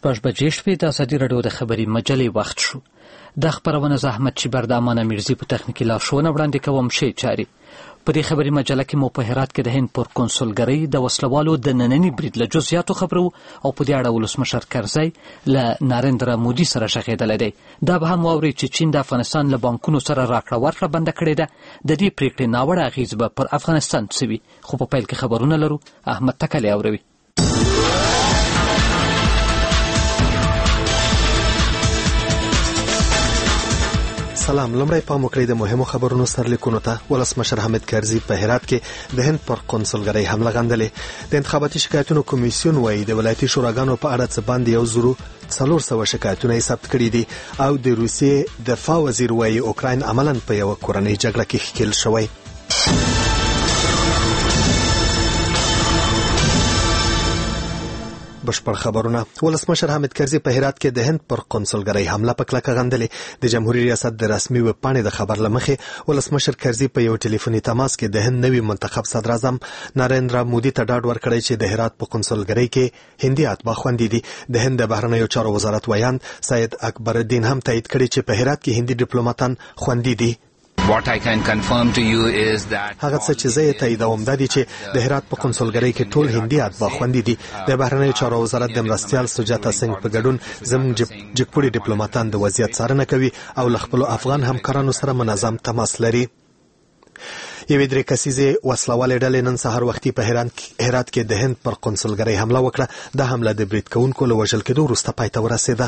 6 بجې شپې د ازادي راډیو د خبري مجلې وخت شو. د خبرونه زحمت چیبر د امانه میرزي په تخنیکي لارښوونه وړاندې کوم شی چاري. په دې خبري مجله کې مو په هرات کې د هند پر کنسولګرۍ د وسلوالو د ننني برید له جزئیاتو خبرو او په دې اړه ولسمشر کرزی له ناریندرا مودي سره شخېدلی دی. دا به هم واورئ چې چین د افغانستان له بانکونو سره راکړه ورکړه بنده کړې ده. د دې پریکړې ناوړه اغېز به پر افغانستان څه وي؟ خو په پیل کې خبرونه لرو. احمد تکلی اوروي. سلام. لمړی پام وکړئ د مهمو خبرونو سرلیکونو ته. ولسمشر حامد کرزي په هرات کې د هند پر کنسولګرۍ حمله غندلې. د انتخاباتي شکایتونو کمیسیون وایي د ولایتي شوراګانو په اړه څه باندې 1400 شکایتونه ثبت کړي دي او د روسیې دفاع وزیر وایي اوکراین عملاً په یو کورنۍ جګړه کې ښکیل شوی. بشپړ خبرونه. ولسمشر حامد کرزي په هرات کې د هند پر کنسولګرۍ حمله په کلکه غندلې. د جمهوریت ریاست د رسمي ویبپاڼې د خبر له مخې ولسمشر کرزي په یو ټلیفوني تماس کې د هند نوي منتخب صدر اعظم ناریندرا مودي ته ډاډ ورکړی چې د هرات په کنسولګرۍ کې هندي اتباع خوندي دي. د هند د بهرنیو چارو وزارت ویاند سید اکبر الدین هم تایید کړی چې په هرات کې هندي ډیپلوماټان خوندي دي. What I can confirm to you is that هغه څه چې زه یې تاییدوم دا دي چې د هرات په کنسولګرۍ کې ټول هندي اتباع خوندي دي. د بهرنیو چارو وزارت د مرستیال سجاتا سنگ په ګډون زموږ جګپوړي ډیپلوماټان د وضعیت څارنه کوي او له خپلو افغان همکارانو سره منظم تماس لري. یوې 3 کسیزې وسلوالې ډلې نن سهار وختي په هرات کې د هند پر کنسولګرۍ حمله وکړه. دا حمله د برید کوونکو له وژل کېدو وروسته پای ته ورسېده.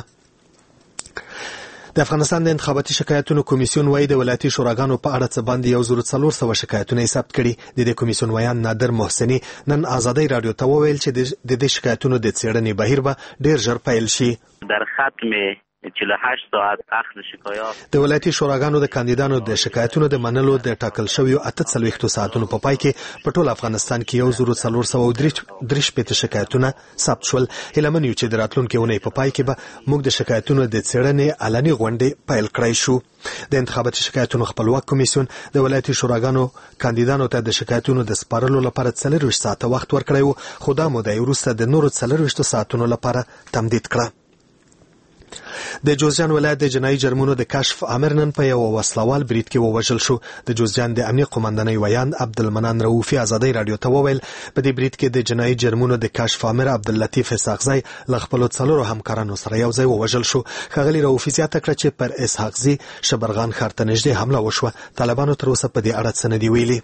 د افغانستان د انتخاباتي شکایتونو کمیسیون وایي د ولایتي شوراګانو په اړه څه باندې 1400 شکایتونه ثبت کړي. د دې کمیسیون ویان نادر محسني نن ازادي راډیو ته وویل چې د دې شکایتونو د څېړنې بهیر به ډېر ژر پیل شي. در ختم 48 ساعت اخذ شکایات د ولایتي شوراګانو د کاندیدانو د شکایتونو د منلو د ټاکل شویو 48 ساعتونو په پای کې په ټول افغانستان کې 1403 شکایتونه ثبت شول. هیله من یو چې د راتلونکي اونۍ په پای کې به موږ د شکایتونو د څېړنې علني غونډې پیل کړای شو. د انتخاباتي شکایتونو خپلواک کمیسیون د ولایتي شوراګانو کاندیدانو ته د شکایتونو د سپارلو لپاره 40 ساعته وخت ورکړی و، خو دا موده وروسته د نورو 40 ساعتونو لپاره تمدید کړه. د جوزجان ولایت د جنایي جرمونو د کشف امر نن په یو وسلوال برید کې ووژل شو. د جوزجان د امنیه قومندانۍ ویاند عبدالمنان رؤوفي ازادي راډیو ته وویل په دې برید کې د جنایي جرمونو د کشف امر عبداللطیف اسحاقزی له خپلو 4 همکارانو سره یو ځای ووژل شو. ښاغلي رؤوفي زیاته کړه چې پر اسحاقزی شبرغان ښار ته نږدې حمله وشوه. طالبانو تر اوسه په دې اړه څه نه دي ویلي.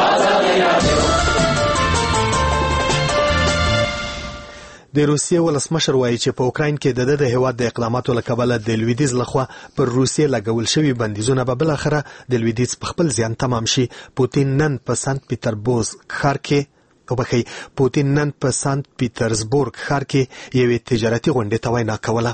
د روسیې ولسمشر وایي چې په اوکراین کې د هېواد د اقداماتو له کبله د لویدیځ لخوا پر روسیې لګول شوي بندیزونه به بالاخره د لویدیځ په خپل زیان تمام شي. پوتین نن په سنت پیټرزبورګ ښار کې یوې تجارتي غونډې ته وینا کوله.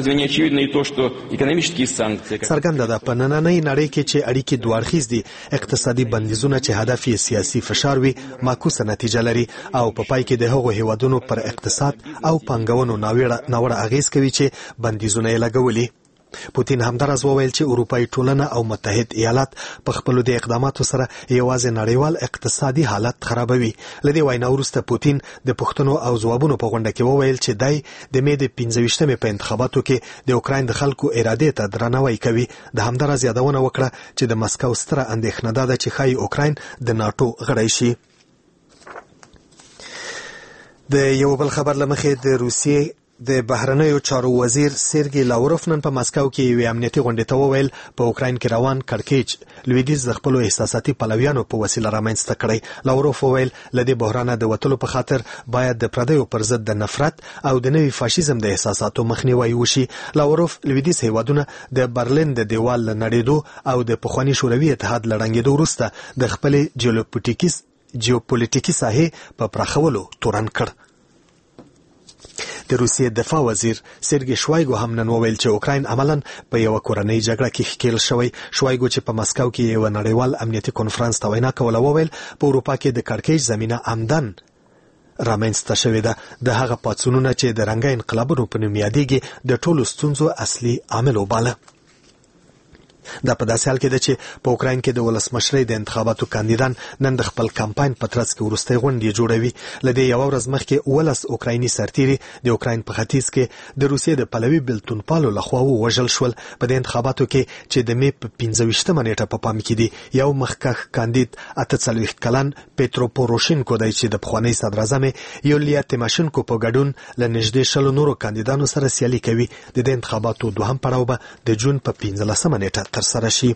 څرګنده ده په نننۍ نړۍ کې چې اړیکې دوه اړخیز دي. اقتصادي بندیزونه چې هدف یې سیاسي فشار وي معکوسه نتیجه لري او په پای کې د هغو هیوادونو پر اقتصاد او پانګونو ناوړه اغیز کوي چې بندیزونه یې لګولي. پوتین همدارس وویل چې اروپایي ټولنه او متحد ایالات په خپلو د اقداماتو سره یوازې نړیوال اقتصادي حالت خرابوي. له دې وینا وروسته پوتین د پوښتنو او ځوابونو په غونډه کې وویل چې دی د مې د 25مې په انتخاباتو کې د اوکراین د خلکو ارادې ته درناوی کوي. د همدارس یادونه وکړه چې د مسکو ستره اندېښنه ده چې ښایي اوکراین د ناټو غړی شي. د یو بل خبر له مخې د روسیې د بهرنیو چارو وزیر سرګي لاوروف نن په مسکو کې یوې امنیتي غونډې ته وویل په اوکراین کې روان کړکېچ لویدیځ د خپلو احساساتي پلویانو په وسیله رامنځته کړی. لاوروف وویل له دې بحرانه د وتلو په خاطر باید د پردیو پر ضد د نفرت او د نوي فاشیزم د احساساتو مخنیوی وشي. لاوروف لویدیځ هیوادونه د برلین د دیوال له نړېدو او د پخواني شوروي اتحاد له ړنګېدو وروسته د خپلې جیوپولیټیکي ساحې په پراخولو تورن کړ. د روسیې دفاع وزیر سرګي شوایګو هم نن وویل چې اوکراین عملاً په یو کورنۍ جګړه کې ښکیل شوی. شوایګو چې په مسکو کې یو نړیوال امنیتي کنفرانس ته وینا کوله وویل په اروپا کې د کړکېچ زمینه عمدن رامنځته شوې ده. د هغه پاڅونونه چې د رنګه انقلابونو په نوم یادېږي د ټولو ستونزو اصلي عامل وباله. دا په داسې حال کې ده چې په اوکراین کې د ولسمشرۍ د انتخاباتو کاندیدان نن د خپل کمپاین په ترڅ کې وروستۍ غونډې جوړوي. لدې یو ورځ مخکې 19 اوکرایني سرتیري د اوکراین په ختیځ کې د روسیې د پلوي بلتونپالو لخوا ووژل شول. په دې انتخاباتو کې چې د مې په 15مه نیټه په پام کې دي، یو مخکښ کاندید 48 کلن پیترو پوروشینکو دی چې د پخواني صدراعظم یولیا تیماشینکو په ګډون له نږدې 100 نورو کاندیدانو سره سیالي کوي. د دې انتخاباتو دوهم پړاو به د جون په 15مه نیټه ترسره شي.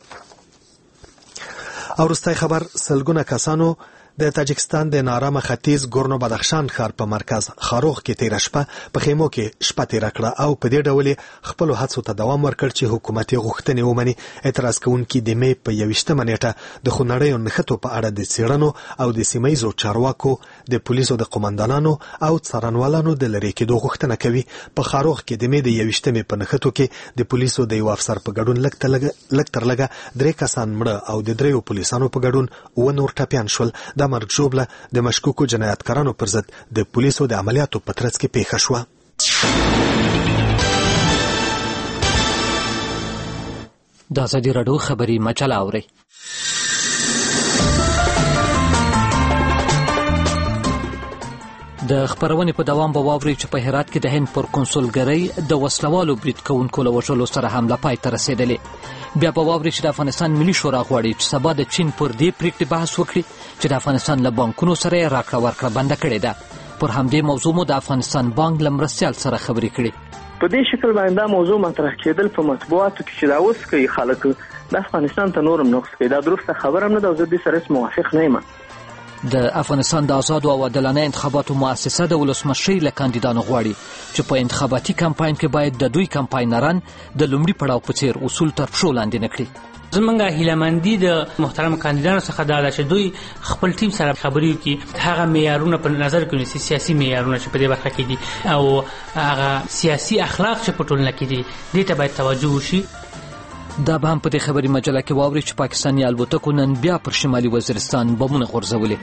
او وروستی خبر، سلګونه کسانو د تاجکستان د نارامه ختیځ ګورنو بدخشان ښار په مرکز خاروخ کې تیره شپه په خیمو کې شپه تیره کړه او په دې ډول خپل هڅو ته دوام ورکړ چې حکومتي غوښتنې ومني. اعتراض کوونکي د مې په 21مه نیټه د خونړیو نښتو په اړه د څېړنو او د سیمهیزو چارواکو، د پولیسو د قومندانانو او څارنوالانو د لرې کېدو غوښتنه کوي. په خاروخ کې د مې د 21مې په نښتو کې د پولیسو د یو افسر په ګډون لږ تر لږه 3 کسان مړه او د 3 پولیسانو په ګډون 2 نور ټپیان شول. دا مرګ ژوبله د مشکوکو جنایتکارانو پر ضد د پولیسو د عملیاتو په ترڅ کې پیښه شوه. د ازادي راډیو خبري مجله اورئ. د خبرونې په دوام به واورئ چې په هرات کې د هند پر کنسولګرۍ د وسلوالو برید کوونکو له وژلو سره حمله پای ته رسېدلې. بیا به واورئ چې د افغانستان ملي شورا غواړي چې سبا د چین پر دې پریکړې بحث وکړي چې د افغانستان له بانکونو سره یې راکړه ورکړه بنده کړې ده. پر همدې موضوع مو د افغانستان بانک له مرستیال سره خبرې کړې. په دې شکل باندې دا موضوع مطرح کېدل په مطبوعاتو کې چې دا اوس کوي خلک د افغانستان ته نورم نقص کوي، دا درسته خبره هم نه ده او زه دې سره موافق نه یم. د افغانستان د آزادو او عادلانه انتخاباتو مؤسسه د ولسمشرۍ له کاندیدانو غواړي چې په انتخاباتي کمپاین کې باید د دوی کمپاینران د لومړي پړاو په څیر اصول تر پښو لاندې نه کړي. زمونږ هیلهمندي د محترم کاندیدانو څخه دا ده چې دوی خپل ټیم سره خبرې وکړي، هغه معیارونه په نظر کې ونیسي، سیاسي معیارونه چې په دې برخه کې دي او هغه سیاسي اخلاق چې په ټولنه کې دي، دې ته باید توجه وشي. دا به هم په دې خبري مجله کې واورئ چې پاکستاني الوتکو نن بیا پر شمالي وزیرستان بمونه غورځولې.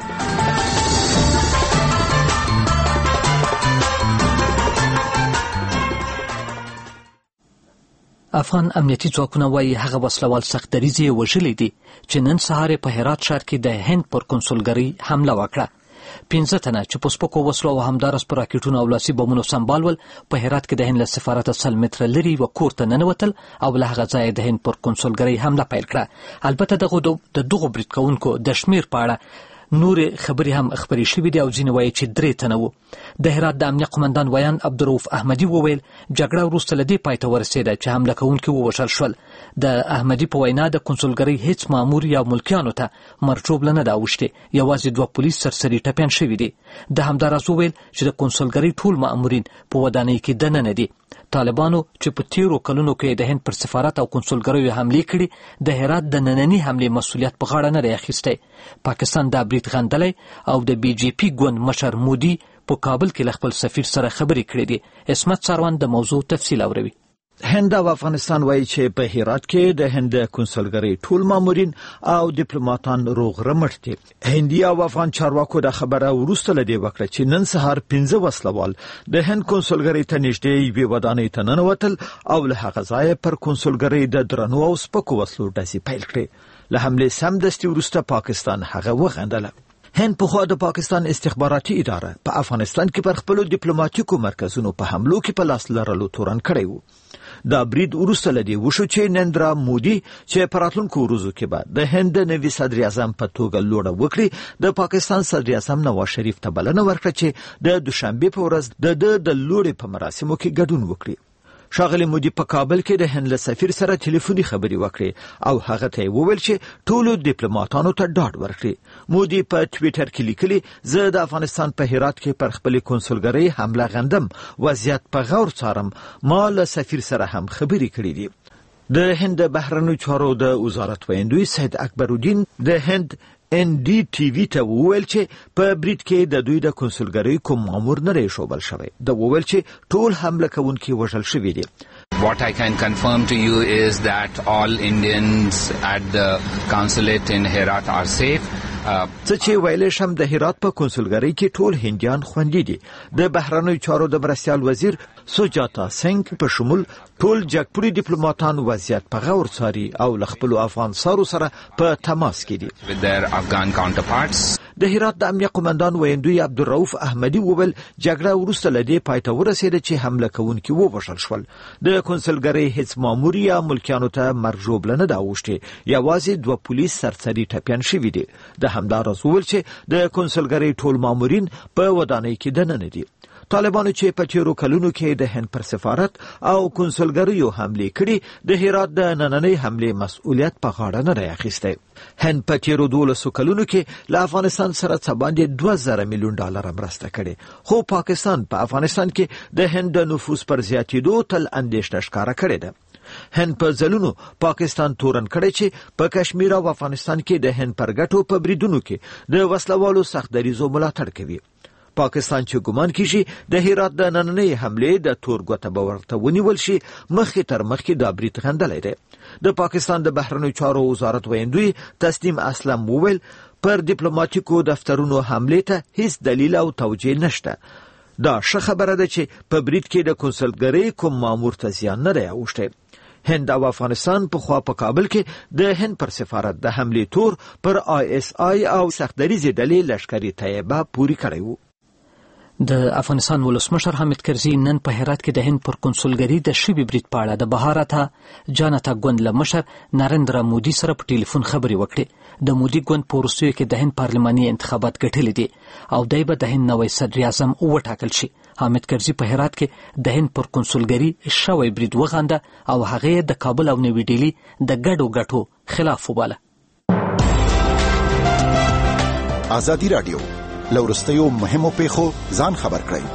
افغان امنیتي ځواکونه وایي هغه وسلوال سختدریځ یې وژلي دي چې نن سهار په هرات ښار کې د هند پر کنسولګرۍ حمله وکړه. 15 تنه چې په سپکو وسلو او همدارس پر راکټونو او لاسي بمونو سمبال ول په هرات کې د هند له سفارت 100 متره لري و کور ته ننوتل او له هغه ځای د هند پر کنسولګرۍ حمله پیل کړه. البته دغه برید کوونکو د شمیر په اړه نور خبري هم خبري شوې دي او ځینې وایي چې 3 تنه وو. د هرات د امنیه قومندان ویان عبدالرؤف احمدي وویل جګړه وروسته له دې پای ته ورسېده چې حمله کوونکي ووژل شول. د احمدي په وینا د کنسولګرۍ هیڅ مامور یا ملکیانو ته مرچوبله نه ده اوښتې، یوازې 2 پولیس سرسري ټپیان شوي دي. د همداراز وویل چې د کنسولګرۍ ټول مامورین په ودانۍ کې دننه دي. طالبانو چې په تیرو کلونو کې د هند پر سفارت او کنسولګریو حملې کړي د هرات د نننی حملې مسؤلیت په غاړه نه دی اخیستی. پاکستان دا برید غندلی او د بي جي پي ګوند مشر مودي په کابل کې له خپل سفیر سره خبرې کړې دي. عصمت ساروان د موضوع تفصیل اوروي. هند او افغانستان وایي چې په هرات کې د هند کنسولګرۍ ټول مامورین او ډیپلوماټان روغ رمټ دي. هندي او افغان چارواکو د خبره وروسته لدی وکړه چې نن سهار 15 وسلوال د هند کنسولګرۍ ته نږدې یوې ودانۍ ته ننوتل او له هغه ځایه پر کنسولګرۍ د درنو او سپکو وسلو ډزې پیل کړې. له حملې سمدستي وروسته پاکستان هغه وغندله. هند په خوا د پاکستان استخباراتي اداره په افغانستان کې پر خپل ډیپلوماټیکو مرکزونو په حملو کې په لاس لرلو تورن کړی وو. دا برید وروسته لدی وشو چې نریندرا مودي چې په راتلونکو ورځو کې به د هند نوي صدر اعظم په توګه لوړه وکړي، د پاکستان صدر اعظم نواز شریف ته بلنه ورکړه چې د دوشنبه په ورځ د لوړې په مراسمو کې ګډون وکړي. ښاغلی مودي په کابل کې د هند له سفیر سره ټلیفوني خبرې وکړې او هغه ته وویل چې ټولو ډیپلوماټانو ته ډاډ ورکړي. مودي په ټویټر کې لیکلي زه د افغانستان په هرات کې پر خپل کنسولګرۍ حمله غندم، وضعیت په غور څارم، ما له سفیر سره هم خبرې کړې دي. د هند بهرنیو چارو د وزارت ویاندوی سید اکبرالدین د هند NDTV ته وویل چې په برید کې د دوی د کنسولګرۍ کوم مامور نه دی شوبل شوی. د وویل چې ټول حمله کوونکي وژل شوي دي. What I can confirm to you is that all Indians at the consulate in Herat are safe. څه چې ویلې شم د هرات په کنسولګرۍ کې ټول هندیان خوندي دي. د بهرنیو چارو د مرستیال وزیر سوجاتا سنگ په شمول ټول جګپوړي ډیپلوماټان وضعیت په غور څاري او ل خپل افغان سارو سره په تماس کې دي. with their Afghan counterparts. د هرات د امنیه قومندان ویندوی عبدالرؤف احمدی وویل جګړه وروسته لدی پایته ورسېده چې حمله کوونکي ووژل شول. د کنسولګرۍ هیڅ مامور یا ملکیانو ته مرګ ژوبله نه ده اوښتې، یوازې 2 پولیس سرسري ټپیان شوي دي. د همداراز وویل چې د کنسولګرۍ ټول مامورین په ودانۍ کې دننه دي. طالبانو چې په تیرو کلونو کې د هند پر سفارت او کنسولګریو حمله کړي د هرات د نننۍ حمله مسؤلیت په غاړه نه راخسته. هند په تیرو 12 کلونو کې له افغانستان سره څه باندې 2000 میلیون ډالر مرسته کړي، خو پاکستان په افغانستان کې د هند د نفوذ پر زیاتېدو تل اندېښنه ښکاره کړې ده. هند په ځلونو پاکستان تورن کړی چې په کشمیر او افغانستان کې د هند پر ګټو په بریدونو کې د وسلوالو سخت دریزو ملاتړ کوي. پاکستان چې ګمان کیږي د هرات د نننۍ حمله د تور ګوته باورته ونیول شي مخکې تر مخکې دا برید غندلې ده. د پاکستان د بهرنیو چارو وزارت ویندوی تسنیم اسلم وویل پر ډیپلوماټیکو دفترونو حمله ته هیڅ دلیل او توجیه نشته. دا ښه خبره ده چې په برید کې د کنسولګرۍ کوم مامور ته زیان نه دی اوښتی. هند او افغانستان په خوا په کابل کې د هند پر سفارت د حمله تور پر ISI او سختدریزې ډلې لشکري طیبه پوری کړی و. د افغانستان ولسمشر حامد کرزي نن په هرات کې د هند پر کنسولګرۍ د شوي برید په اړه د بهارته جانتا ګوند له مشر نریندرا مودي سره په ټلیفون خبرې وکړې. د مودي ګوند په وروستیو کې د هند پارلماني انتخابات ګټلې دي او دی به د هند نوی صدر اعظم وټاکل شي. حامد کرزي په هرات کې د هند پر کنسولګرۍ شوی برید وغانده او هغه د کابل او نوی ډیلی د ګډو ګټو خلاف وباله. آزادی رادیو لورستیو مهمو پیښو ځان خبر کړئ.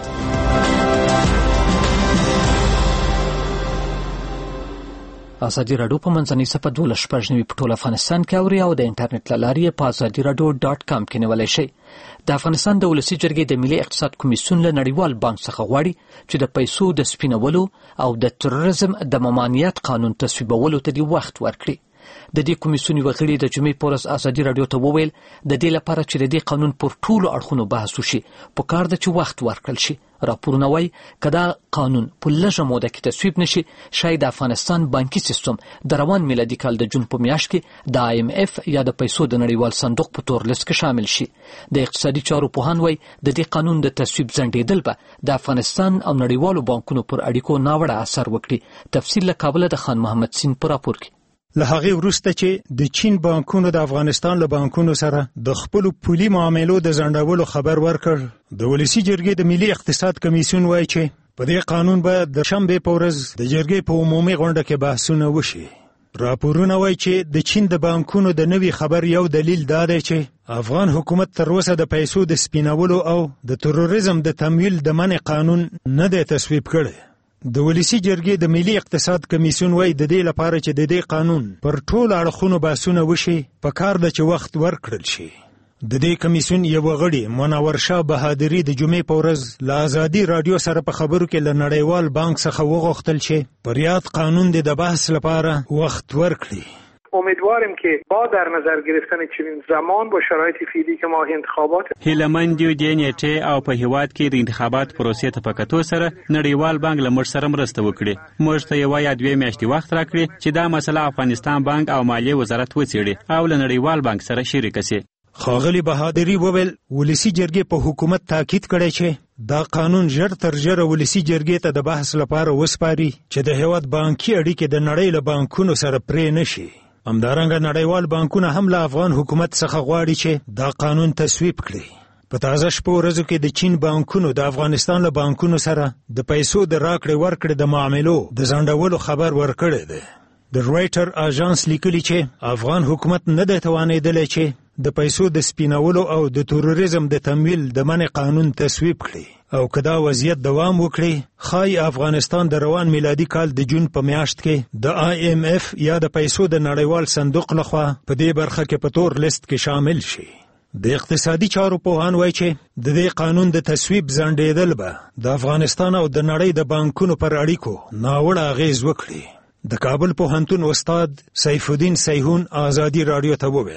آزادی رادیو په منځنۍ صفحه 12 په ټول افغانستان کې اوري او د انټرنیټ له لارې په azadiradio.com کې نیولای شئ. د افغانستان د ولسی جرګې د ملي اقتصاد کمیسیون له نړیوال بانک څخه غواړي چې د پیسو د سپینولو او د تروریزم د ممانعت قانون تصویبولو ته د وخت ورکړي. د دې کمیسیون وغړي د جمعې په ورځ آزادي رادیو ته وویل د دې لپاره چې د دې قانون پر ټولو اړخونو بحث وشي په کار ده چې وخت ورکړل شي. راپورونه وایي که دا قانون په لږه موده کې تصویب نشي شاید د افغانستان بانکي سیستم د روان میلادي کال د جون په میاشت کې د IMF یا د پیسو د نړیوال صندوق په تور لیست کې شامل شي. د اقتصادي چارو پوهان وایي د دې قانون د تصویب ځنډېدل به د افغانستان او نړیوالو بانکونو پر اړیکو ناوړه اثر وکړي. تفصیل له کابل د خان محمد سین په راپور کې. له هغې وروسته چې د چین بانکونو د افغانستان له بانکونو سره د خپلو پولي معاملو د ځنډولو خبر ورکړ، د ولسي جرګې د ملي اقتصاد کمیسیون وایي چې په دې قانون به د شنبې په ورځ د جرګې په عمومي غونډه کې بحثونه وشي. راپورونه وایي چې د چین د بانکونو د نوي خبر یو دلیل دا دی چې افغان حکومت تر اوسه د پیسو د سپینولو او د تروریزم د تمویل د منع قانون نه دی تصویب کړی. د ولسی جرګې د ملي اقتصاد کمیسیون وایي د دې لپاره چې د دې قانون پر ټولو اړخونو بحثونه وشي په کار ده چې وخت ورکړل شي. د دې کمیسیون یو غړي منور شاه بهادري د جمعې په ورځ له آزادي رادیو سره په خبرو کې له نړیوال بانک څخه وغوښتل چې پر یاد قانون د بحث لپاره وخت ورکړي. امیدواریم که با در نظر گرفتن چنین زمان با شرایط فعلی که ما انتخابات هیلمند یو د نیټه او په هیواد کې د انتخابات پروسې ته پکاتو سره نړیوال بانک له موږ سره مرسته وکړي. موږ ته یو یا 2 میاشتې وخت راکړي چې دا مسله افغانستان بانک او مالیه وزارت وڅېړي او له نړیوال بانک سره شریک شي. ښاغلي بهادري وویل ولسی جرګې په حکومت تاکید کړی چې دا قانون ژر تر ژره ولسی جرګې ته د بحث لپاره وسپاري چې د هیواد بانکي اړیکې د نړۍ له بانکونو سره پرې نشي. همدارنګه نړیوال بانکونه هم له افغان حکومت څخه غواړي چې دا قانون تصویب کړي. په تازه شپو ورځو کې د چین بانکونو د افغانستان له بانکونو سره د پیسو د راکړې ورکړې د معاملو د ځنډولو خبر ورکړی دی. د رویټر اژانس لیکلي چې افغان حکومت نه دی توانېدلی چې د پیسو د سپینولو او د تروریزم د تمویل د منع قانون تصویب کړي او که دا وضعیت دوام وکړي ښایي افغانستان د روان میلادي کال د جون په میاشت کې د IMF یا د پیسو د نړیوال صندوق لخوا په دې برخه کې په تور لیست کې شامل شي. د اقتصادي چارو پوهان وایي چې د دې قانون د تصویب ځنډېدل به د افغانستان او د نړۍ د بانکونو پر اړیکو ناوړه اغیز وکړي. د کابل پوهنتون استاد سیف الدین سیحون آزادي رادیو ته وویل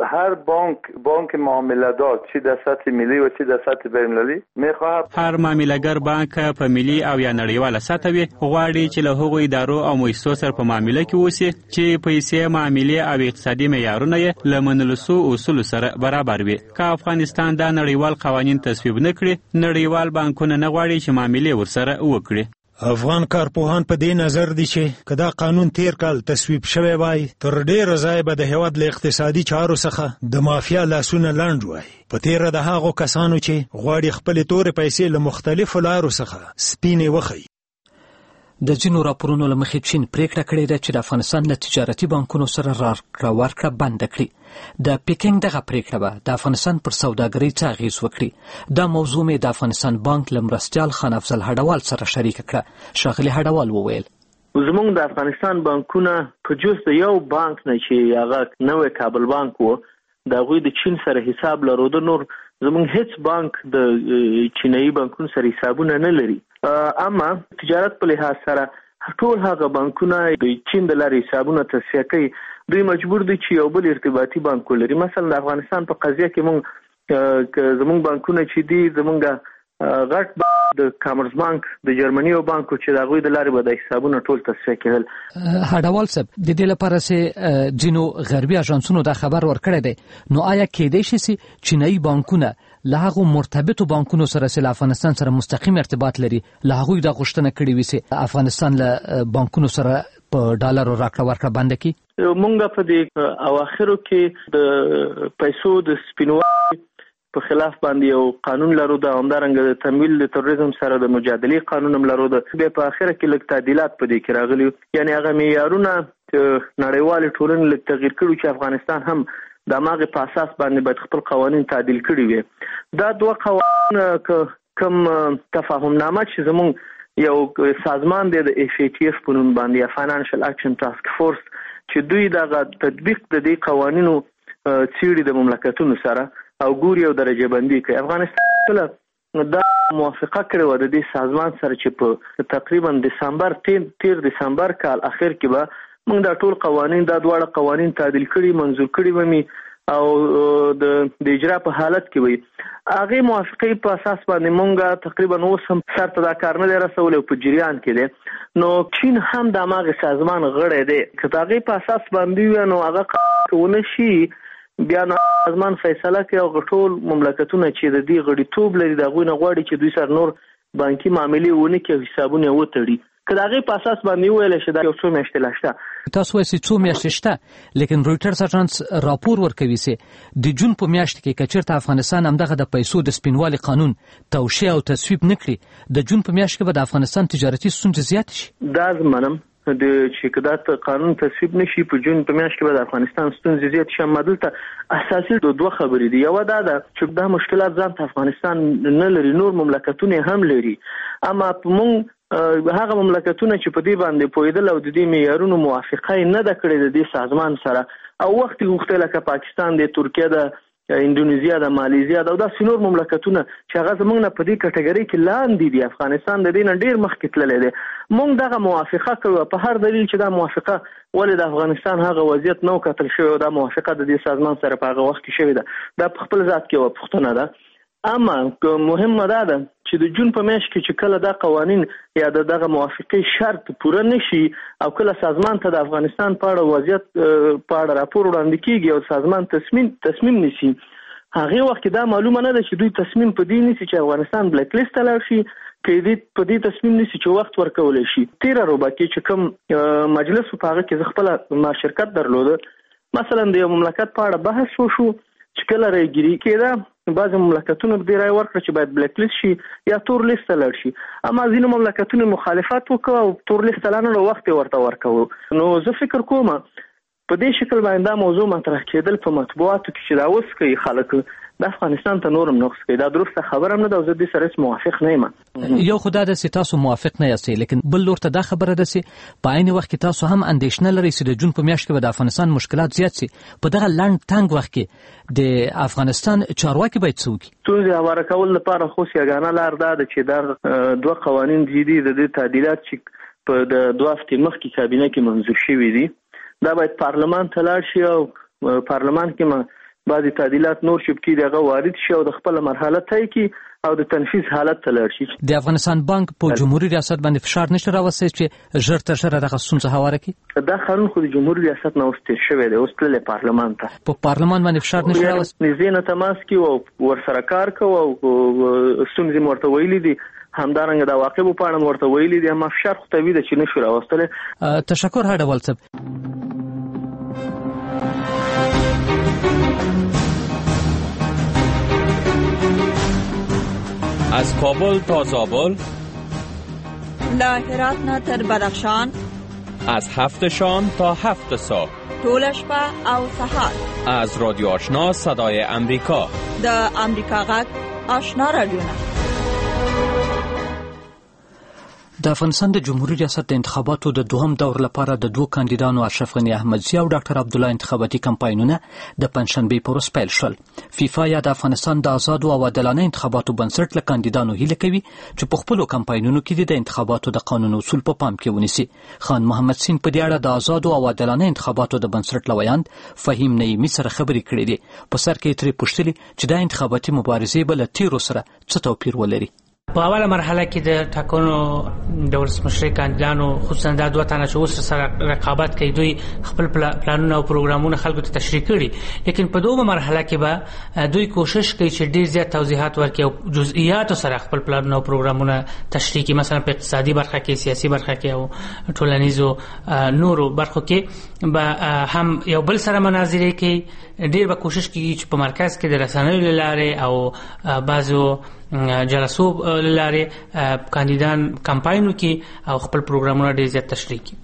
هر بانک معامله‌دار چی در سطح ملی و چی در سطح بین‌المللی می‌خواهد هر معامله‌ګر بانک په ملي او یا نړیواله سطح وي غواړي چې له هغو ادارو او مؤسسو سره په معامله کې اوسي چې پیسې معاملې او اقتصادي معیارونه یې له منلو سوو اصولو سره برابر وي. که افغانستان دا نړیوال قوانین تصویب نه کړي نړیوال بانکونه نه غواړي چې معاملې ورسره وکړي. افغان کارپوهان په دې نظر دي چې کدا قانون تیر کال تصویب شوی وای تر ډیر ځای به د هیواد له اقتصادي چارو څخه د مافیا لاسونه لاندې وای. په تیر د هغو کسانو چې غواړي خپل تورې پیسې له مختلفو لارو څخه سپینې وخی. د ځینو راپورونو له مخې چین پریکړه کړې ده چې د افغانستان له تجارتي بانکونو سره راکړه ورکړه بنده کړي. د پیکنګ دغه پریکړه به د افغانستان پر سوداګرۍ څه اغېز وکړي. دا موضوع مې د افغانستان بانک له مرستیال خان افضل هډوال سره شریکه کړه. ښاغلي هډوال وویل زمونږ د افغانستان بانکونه په جز د یو بانک نه چې هغه نوې کابل بانک و د هغوی د چین سره حساب لرو. د نور زمونږ هیڅ بانک د چینایي بانکونو سره حسابونه نه لري. اما تجارت په لحاظ سره ټول هغه بانکونه د چین د لارې حسابونه تصفیه کوي. دوی مجبور دي چې یو بل ارتباطي بانک ولري. مثلا د افغانستان په قضیه کې زمونږ بانکونه چې دي زمونږ غټ د کامرس بانک د جرمني او بانکو چې د هغوی د لارې به د حسابونه ټول تصفیه کېدل. هډوال صاحب د دې لپاره چې ځینو غربي اژانسونو دا خبر ورکړی دی نو آیا کېدای شي چې چینایي بانکونه له هغو مرتبطو بانکونو سره چې له افغانستان سره مستقیم ارتباط لري له هغوی دا غوښتنه کړې وي چې افغانستان له بانکونو سره په ډالرو راکړه ورکړه بنده کړي؟ مونږ په دې اواخرو کې د پیسو د سپینوالي په خلاف باندې یو قانون لرو. د همدارنګه د تمویل د تروریزم سره د مجادلې قانون هم لرو. بیا په اخره کې لږ تعدیلات په دې کې راغلي. یعنی هغه معیارونه نړیوال ټولنې لږ تغییر کړي چې افغانستان هم د هماغې په اساس باندې باید خپل قوانین تعدیل کړي وي. دا دوه قوانین کوم تفاهمنامه چې زموږ یو سازمان دی د FATF په نوم باندې یا فاینانشل اکشن ټاسک فورس چې دوی دغه تطبیق د دې قوانینو څیړي د مملکتونو سره او ګوري او درجه بندي کوي. افغانستان دا موافقه کړې و د دې سازمان سره چې په تقریبا تیر دسمبر کال اخر کې به موږ دا ټول قوانین دا دواړه قوانین تعدیل کړي منظور کړي ومي او د اجرا په حالت کې وي. هغه موافقه په اساس باندې موږ تقریبا اوس هم سرته دا کار نه رسول او په جریان کې دي. نو چین هم د هغه سازمان غړی دی. که هغه په اساس باندې نو هغه کوونه شي بیا نو سازمان فیصله کوي او ټول مملکتونه چې د دې غړیتوب لري دا غوښنه غواړي چې دوی سره نور بانکي معاملې ونه کوي حسابونه وتړي. که دغه په اساس باندې ویل شي دا یو څو میاشتې لاشته تاسو وایي څو میاشتې شته لیکن رويټرز اژانس راپور ورکوي چې د جون په میاشت کې کچرته افغانستان همدغه د پیسو د سپینوالي قانون توشیح او تصویب نکړي د جون په میاشت کې به د افغانستان تجارتي ستونزې زیات شي. دا زمونږ د چې کدا قانون تصویب نشي په جون په میاشت کې به د افغانستان ستونزې زیات شي. مدلته اساسي دوه خبرې دي. یو دا ده چې دا مشکلات ځان ته افغانستان نه لري نور مملکتونه هم لري. اما موږ هغه مملکتونه چې په دې باندې پویدل او د دې معیارونو موافقه نه ده کړې د دې سازمان سره او وخت غوښتل لکه پاکستان د ترکیه د انډونیزیا د مالیزیا د سینور مملکتونه چې هغه زموږ نه په دې کټګوري کې لاندې دي. افغانستان د دې نه ډیر مخکې تللی دی. موږ دغه موافقه کوو په هر دلیل چې دا موافقه ولې د افغانستان هغه وضعیت نو کتل شوی او دا موافقه د دې سازمان سره په هغه وخت کې شوې ده. دا په خپل ذات کې یو پوښتنه ده. اما مهمه ده چې د جون په میاشت کې چې کله دا قوانین یا دغه موافقه شرط پوره نشي او کله سازمان ته د افغانستان په اړه وضعیت په اړه راپور وړاندې کیږي او سازمان تصمیم نیسي هغه وخت دا معلومه نه ده چې دوی تصمیم په دې نیسي چې افغانستان بلیک لیست لاړ شي کې دې په دې تصمیم نیسي چې وخت ورکول شي. 13 روبا کې چې کوم مجلس په هغه کې خپل ما شرکت درلوده مثلا د یو مملکت په اړه بحث وشو چې کله راګيري کېده بعض مملکتونو د رای ورکړ چې باید بلیک لیست شي یا تور لیست لاړ شي. اما ځینې مملکتونو مخالفت وکړ او تور لیست لاندې وخت ورته ورکوه. نو زه فکر کوم په دې شکل باندې دا موضوع مطرح کېدل په مطبوعاتو کې چې دا اوس کوي خلک د افغانستان ته نورم نقص کوي. دا درسته خبره نه ده او زه دې سره موافق نه یم. یو خدای د تاسو موافق نه یاستئ لیکن بل لور ته دا خبره ده چې په عین وخت کې تاسو هم اندېښنه لرئ چې د جون په میاشت کې د افغانستان مشکلات زیات شي. په دغه لنډ تنګ وخت کې د افغانستان چارواکي باید څه وکړي؟ ستونزې هواره کول لپاره خو یګانه لار ده چې دا دوه قوانین دي د تعدیلات چې په د 2 هفتې مخکې کابینه کې منظور شوي دي دا باید پارلمان ته لاړ شي او پارلمان کې بعضی تعدیلات نور چې پکې دغه وارد شي او د خپل مرحله طی کی او د تنفيذ حالت ته لاړ شي. د افغانستان بانک په جمهوریت ریاست باندې فشار نشته راوستي چې ژر تر ژره دغه ستونزه هواره کړي. دا قانون خو د جمهوریت ریاست نه وستل شوی دی، اوس تل پارلمان ته په پارلمان باندې فشار نشته راوستي. نږدې نه تماس کی او ورسره کار کوي او ستونزې مرته ویلي دي، همدارنګه دا واقع په اړه ورته ویلي دي، ما فشار خو توی د چې نشو راوستل. تشکر هډول صاحب. از کابل تا زابل، له هرات نه تر بدخشان، از 7 شام تا 7 صبح، ټول شپه او سهار، از رادیو آشنا صدای امریکا، د امریکا غږ آشنا رادیو. د افغانستان د جمهوریت ریاست د انتخاباتو د دوهم دور لپاره د دوه کاندیدانو اشرف غنی احمدزی او ډاکټر عبدالله انتخاباتي کمپاینونه د پنځشنبه پر ورځ پیل شول. فیفا یا د افغانستان د آزاد او عادلانه انتخاباتو بنسټ له کاندیدانو هیله کوي چې په خپل کمپاینونو کې د انتخاباتو د قانون اصول په پام کې ونیسي. خان محمد سین په دې اړه د آزاد او عادلانه انتخاباتو د بنسټ لویاند فهیم نعیمی سره خبرې کړې دي. په سر کې ترې پوښتنه چې د انتخاباتي مبارزې بل تیرو سره څه توپیر ولري. په اوله مرحله کې د ټاکنو د ولسمشر کاندیدانو خصوصا د دوه تنه چې اوس سره رقابت کوي، دوی خپل پلانونه او پروګرامونه خلکو ته تشریح کړي، لیکن په دومره مرحله کې به دوی کوشش کوي چې ډیر زیات توضیحات ورکړي او جزئیات سره خپل پلانونه او پروګرامونه تشریح کړي. مثلا په اقتصادي برخه کې، سیاسي برخه کې او ټولنیزو نورو برخو کې به هم یو بل سره مناظره کوي. ډیر به کوشش کوي چې په مرکز کې د رسنیو لاره او بعضو جلسو لاره کاندیدان کمپاینو کې او خپل پروګرامونه ډیر زیات تشریح کړي.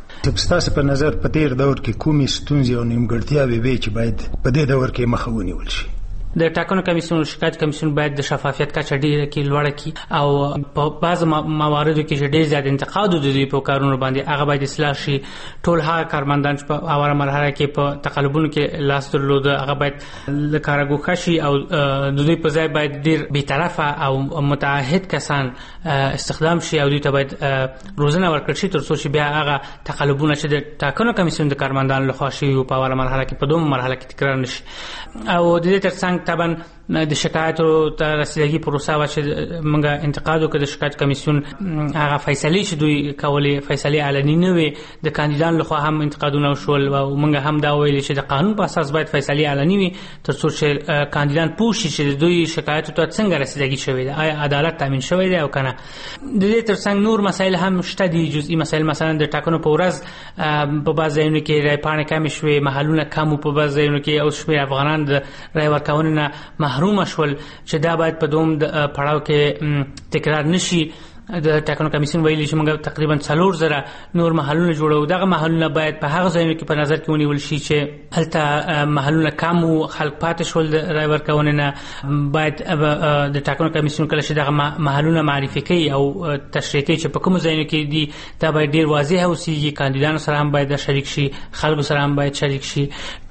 تاسو په نظر په تیر دور کې کومې ستونزې او نیمګړتیاوې وي چې باید په دې دور کې مخه ونیول شي؟ د ټاکنو کمیسیون او شکایت کمیسیون باید د شفافیت کچه ډیره کې لوړه کړي او په بعض مواردو کې چې ډیر زیات انتقاد د دوی په کارونو باندې هغه باید اصلاح شي. ټول هغه کارمندان چې په اوله مرحله کې په تقلبونو کې لاس درلود هغه باید له کاره ګوښه شي او د دوی په ځای باید ډیر بی‌طرفه او متعهد کسان استخدام شي او دوی ته باید روزنه ورکړل شي تر څو چې بیا هغه تقلبونه چې د ټاکنو کمیسیون د کارمندانو لخوا شي په اوله مرحله کې په دومره مرحله کې تکرار نشي. او د دې ترڅنګ طبعا د شکایتو ته رسیدګي پروسه وا چې موږ انتقاد وکړو د شکایت کمیسیون هغه فیصله چې دوی کولې فیصله علني نه وي، د کاندیدانو لخوا هم انتقادونه وشول او موږ هم دا ویل چې د قانون په اساس باید فیصله علني وي تر څو چې کاندیدان پوه شي چې دوی شکایتو ته څنګه رسیدګي شوی دی، آیا عدالت تامین شوی دی او کنه. د دې ترڅنګ نور مسایل هم شته دي، جزئي مسایل، مثلا د ټاکنو په ورځ په بعض ځایونو کې رای پاڼې کم شوې، محلونه کم په بعض ځایونو کې او شمېر افغانان د رای ورکونې نه محروم شول چې دا باید په دوم پړاو کې تکرار نشي. د ټاکنو کمیسیون ویلي چې موږ تقریبا 4000 نور محلونه جوړو. دغه محلونه باید په هغه ځایونو کې په نظر کې ونیول شي چې هلته محلونه کم او خلک پاتې شول د رای ورکونې نه. باید د ټاکنو کمیسیون کله چې دغه محلونه معرفي کوي او تشریح کوي چې په کوم ځایونو کې دي دا باید ډیر واضح اوسېږي، کاندیدانو سره هم باید شریک شي، خلکو سره هم باید شریک شي.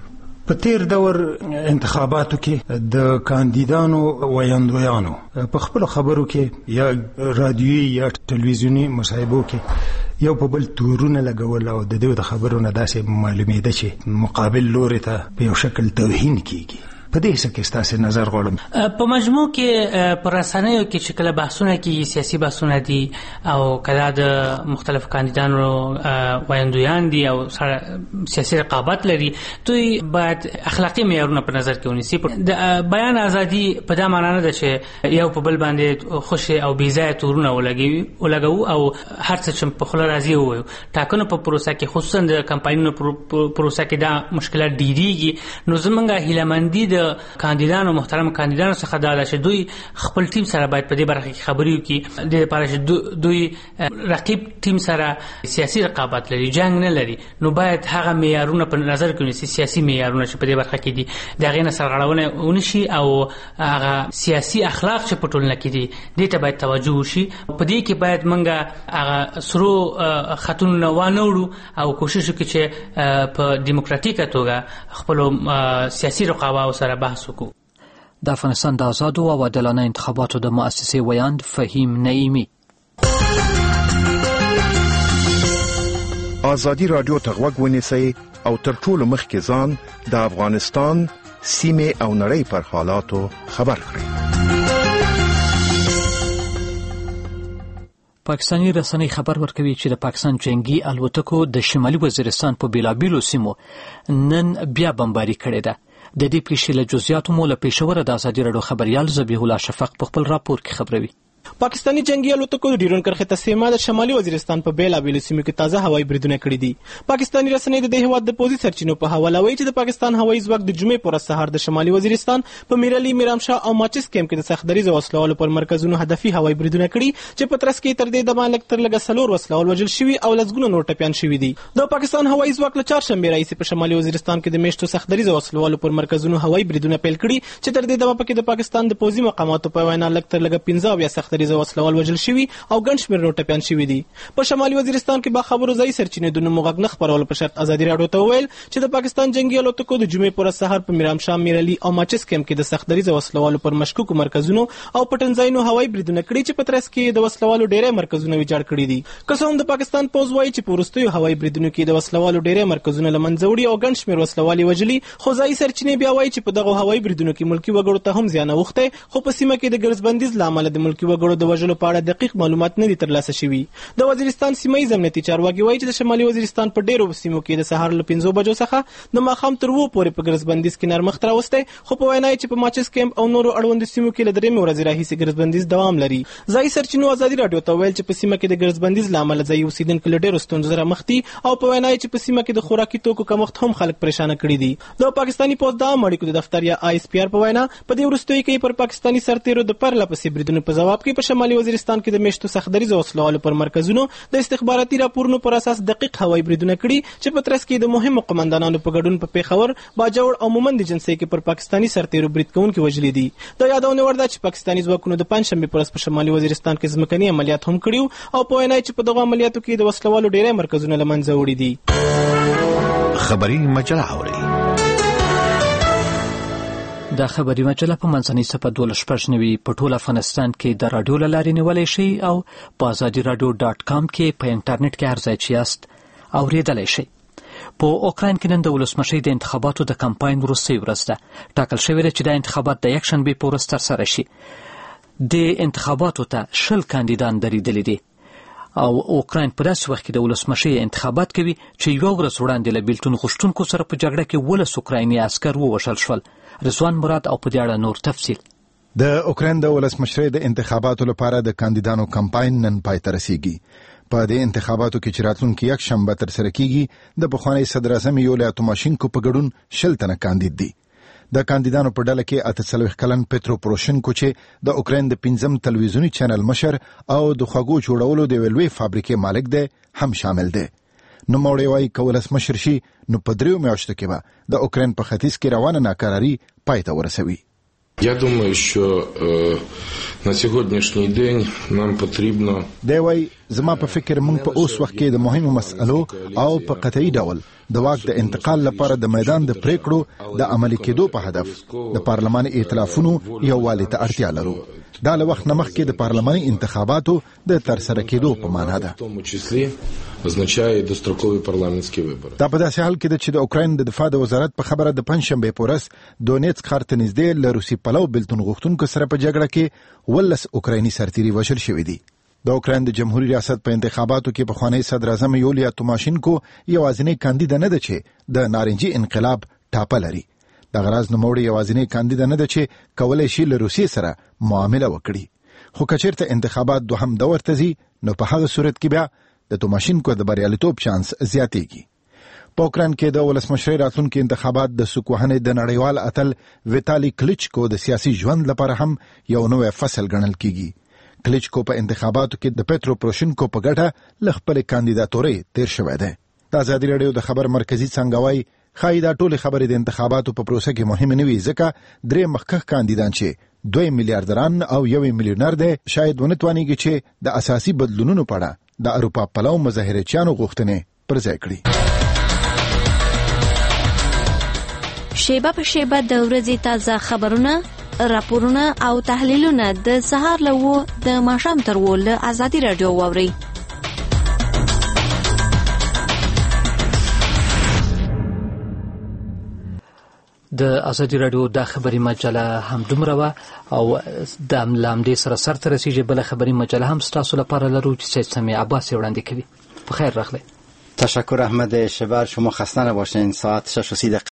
په تیر دور انتخاباتو کې د کاندیدانو ویاندویانو په خپل خبرو کې یا رادیوي یا ټلویزیوني مصاحبو کې یو په بل تورونه لګول او د دوی د خبرونو داسې معلومېده چې مقابل لوري ته په یو شکل توهین کیږي. په دې څه کې ستاسو نظر غواړم. په مجموع کې پر رسنیو کې چې کله بحثونه کیږي، سیاسي بحثونه دي او کله د مختلفو کاندیدانو ویاندویان دي او سیاسي رقابت لري، دوی باید اخلاقی معیارونه په نظر کې ونیسي. د بیان ازادي په دا معنی نه ده چې یو په بل باندې خوشي او بې ځایه تورونه ولګو او هر څه چې په خپل راضي وو. ټاکنو په پروسه کې خصوصا د کمپاینونو پروسه کې دا مشکلات ډیریږي. نو زمونږ هیله‌مندي د کاندیدانو محترم کاندیدانو څخه دا ده چې دوی خپل ټیم سره باید په دې برخه کې خبرې وکړي، د لپاره چې دوی رقیب ټیم سره سیاسي رقابت لري، جنگ نه لري، نو باید هغه معیارونه په نظر کې ونیسي، سیاسي معیارونه چې په دې برخه کې دي د هغې نه سرغړونه ونشي او هغه سیاسي اخلاق چې په ټولنه کې دي دې ته باید توجه وشي. په دې کې باید موږ هغه سرو خطونه وانه وړو او کوشش وکړو چې په دیموکراتیکه توګه خپل سیاسي رقابت سره بحث وکړو. د افغانستان د آزادو او عادلانه انتخاباتو د مؤسسې ویاند فهیم نعیمی. آزادی رادیو ته غوږ ونیسئ او تر ټولو مخکې ځان د افغانستان سیمه او نړۍ پر حالاتو خبر کړي. پاکستانی رسنۍ خبر ورکوي چې د پاکستان جنگي الوتکو د شمالي وزیرستان په بیلابیلو سیمو نن بیا بمباري کړې ده. د دې پیښې له جزئیاتو مو له پېښوره د ازادي راډیو خبريال ذبیح الله شفق په خپل راپور کې خبروي. پاکستانی جنگي الوتکو د ډیورنډ کرښې ته سیمه د شمالي وزیرستان په بیلابیلو سیمو کې تازه هوایي بریدونه کړي دي. پاکستانی رسنۍ د دې هیواد د پوځي سرچینو په حواله وایي چې د پاکستان هوایي ځواک د جمعې پر سهار د شمالي وزیرستان په میرلی، میرامشاه او ماچس کیمپ کې د سختدریز وسلوالو پر مرکزونو هدفي هوایي بریدونه کړي چې په ترڅ کې تر دې د مالک تر لږه 4 وسلوال وژل شوي او لسګونه نور ټپيان شوي دي. د پاکستان هوایي ځواک له چهارشنبې راهیسې په شمالي وزیرستان کې د میشتو سختدریز وسلوالو پر مرکزونو هوایي بریدونه پیل کړي چې تر دې دمه پکې د پاکستان د پوځي مقاماتو په وینا لږ تر لږه 15 یا سختدریز وسلوال وژل شوي او ګڼ شمېر نور ټپيان شوي دي. په شمالي وزیرستان کې باخبرو ځایي سرچینې د نومو غږ نه خپرولو په شرط ازادي راډیو ته وویل چې د پاکستان جنگي الوتکو د جمعې پر سهار په میرامشاه، میرلی او ماچس کیمپ کې د سختدریز وسلوالو پر مشکوکو مرکزونو او پټنځایونو هوایي بریدونه کړي چې په ترڅ کې د وسلوالو ډېری مرکزونه ویجاړ کړي دي. که څه هم د پاکستان پوځ وایي چې په وروستیو هوایي بریدونو کې د وسلوالو ډېری مرکزونه له منځه وړي او ګڼ شمېر وسلوال یې وژلي، خو ځایي سرچینې بیا وایي چې په دغو هوایي بریدونو کې ملکي وګړو ته هم زیان اوښتی، خو په سیمه کې د ګرځبندیز له امله د ملکي وګړو د وژلو په اړه دقیق معلومات نه دي ترلاسه شوي. د وزیرستان سیمه امنیتي چارواکي وایي چې د شمالي وزیرستان په ډیرو سیمو کې د سهار له 5 بجو څخه د ماښام تر 2 پورې په ګرځبندیز کې نرمښت راوستی، خو په وینا چې په ماچس کیمپ او نورو اړوندو سیمو کې له 3 ورځې راهیسې ګرځبندیز دوام لري. ځایي سرچینو ازادي راډیو ته ویل چې په سیمه کې د ګرځبندیز له امله ځایي اوسیدونکو له ډیرو ستونزو سره مخ دي او په وینا چې په سیمه کې د خوراکي توکو کمښت هم خلک پریشان کړي دي. د پاکستاني پوځ د عامه اړیکو د دفتر یا ISPR په وینا په دې وروستیو کې پر پاکستاني سرتیرو د پرله پسې بریدونو په جواب کې په شمالي وزیرستان کې د میشتو سختدریز وسلوالو پر مرکزونو د استخباراتي راپورونو پر اساس دقیق هوایي بریدونه کړي چې په ترڅ کې د مهمو قومندانانو په ګډون په پیښور، باجوړ او مومند جنسي کې پر پاکستاني سرتیرو برید کوونکي وژلي دي. د یادونه وړ ده چې پاکستاني ځواکونو د پنځشنبې پر ورځ په شمالي وزیرستان کې ځمکني عملیات هم کړي او په وینا چې په دغه عملیاتو کې د وسلوالو ډېری مرکزونه له منځه وړي دي. خبري مجله اوري. د خبري مجله په منځنۍ صفحه 12 په ټول افغانستان کې د رادیو له لارې نیولی شئ او په azadiiradio.com کې په انټرنیټ کې هر ځای چې یاست اورېدلی شئ. په اوکراین کې نن د ولسمشۍ د انتخاباتو د کمپاین وروستۍ ورځ ده. ټاکل شوې ده چې دا انتخابات د یکشنبې په ورځ ترسره شي. د انتخاباتو ته 10 کاندیدان درېدلي دي او اوکراین په داسې وخت کې د ولسمشۍ انتخابات کوي چې یوه ورځ وړاندې له بیلتون غوښتونکو سره په جګړه کې 12 اوکرایني عسکر ووژل شول. رضوان مراد او په دې اړه نور تفصیل. د اوکراین د ولسمشۍ د انتخاباتو لپاره د کاندیدانو کمپاین نن پای ته رسیږي. په دې انتخاباتو کې چې راتلونکي یکشنبه ترسره کیږي د پخوانی صدر اعظم یولیا توماشینکو په ګډون 10 تنه کاندید دي. د کاندیدانو په ډله کې 48 کلن پترو پروشنکو چې د اوکراین د 5م تلویزیونی چینل مشر او د خوږو جوړولو د ویلوي فابریکې مالک دی هم شامل دی. نو موړی وايي کولس مشر شي نو په 3 میاشتو کې به د اوکراین په ختیځ کې روانه ناکراری پای ته ورسوي. Я думаю, що на сьогоднішній день нам потрібно دی وايي زما په فکر موږ په اوس وخت کې د مهمو مسألو او په قطعي ډول د واک د انتقال لپاره د میدان د پریکړو د عملي کېدو په هدف د پارلماني ائتلافونو یووالي ته اړتیا لرو. دا له وخت نه مخکې د پارلماني انتخاباتو د ترسره کېدو په معنا ده. означає дострокові парламентські вибори. دا په داسې حال کې ده چې د اوکراین د دفاع د وزارت په خبره د پنځشنبې په ورځ دونیتسک ښار ته نږدې له روسي پلو بیلتون غوښتونکو سره په جګړه کې 12 اوکرایني سرتیري وژل شوي دي. د اوکراین د جمهوریت ریاست په انتخاباتو کې پخوانی صدر اعظم یولیا توماشینکو یوازینی کاندید نه ده چې د نارنجي انقلاب ټاپه لري. د غراز نوموړی یوازینی کاندید نه ده چې کولای شي له روسیې سره معامله وکړي. خو کچېرته انتخابات دوهم دور ته ځي نو په هغه صورت کې بیا د توماشینکو د بریالیتوب چانس زیاتېږي. په اوکراین کې د ولسمشۍ راتلونکي انتخابات د سوکوهنې د نړیوال اتل ویتالي کلیچکو د سیاسي ژوند لپاره هم یو نوی فصل ګڼل کیږي. کلیچکو په انتخاباتو کې د پترو پروشنکو په ګټه له خپل کاندیداتورۍ تیر شوی دی. د ازادي راډیو د خبر مرکزي څنګه وايي ښایي دا ټولې خبرې د انتخاباتو په پروسه کې مهمه نه وي ځکه 3 مخکښ کاندیدان چې 2 میلیاردران او 1 میلیونر دی شاید ونه توانیږي چې د اساسي بدلونونو په اړه د اروپا پلو مظاهرچیانو غوښتنې پر ځای کړي. شیبه په شیبه د ورځې تازه خبرونه، راپورونه او تحلیلونه د سهار له 9 د ماښام تر 10 له ازادي راډیو واورئ. د ازادي رادیو د خبري مجله هم دومره وه او د لامدې سره سرته رسیږي. بله خبري مجله هم ستاسو لپاره لرو چې سید سمیع عباس یې وړاندې کوي. بخیر راغلی. تشکر احمد شبر. شما خسته نباشین. ساعت 6:30